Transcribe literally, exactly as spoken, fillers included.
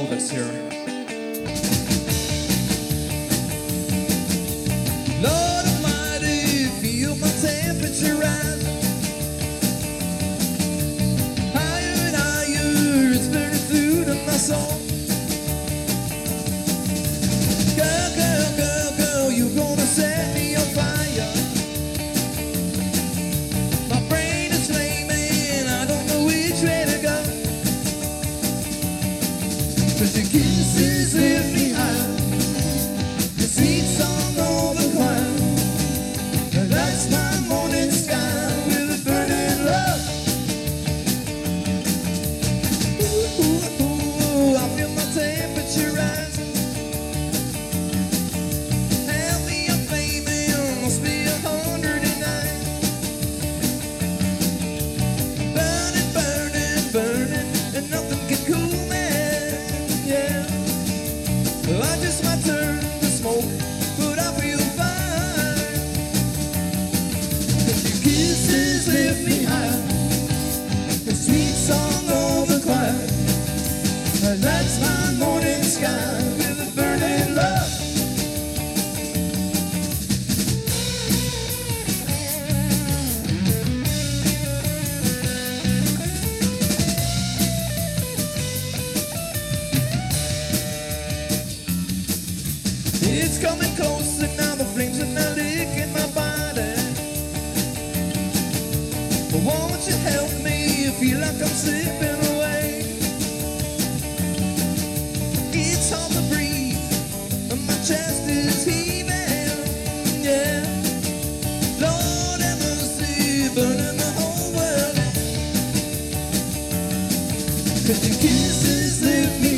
all of us here. Lord Almighty, feel my temperature rise. Higher and higher, it's burning through to my soul. Girl, girl, girl, girl, you're gonna set me on fire. My brain is flaming, I don't know which way to go. 'Cause your kisses lift me high, your sweet song over the choir. That's my morning sky with a burning love. Ooh, ooh, ooh, I feel my temperature rising. Help me, I'm flaming, must be a hundred and nine. Burning, burning, burning, and nothing can cool me. Yeah, I just might turn to smoke, but I feel fine. 'Cause your kisses lift me high, the sweet song of the choir. That's my morning sky with a burning love. It's coming closer now, the flames are now licking my body. But won't you help me? I feel like I'm slipping away. It's hard to breathe, and my chest is heaving. Yeah, Lord have mercy, burning the whole world. 'Cause your kisses lift me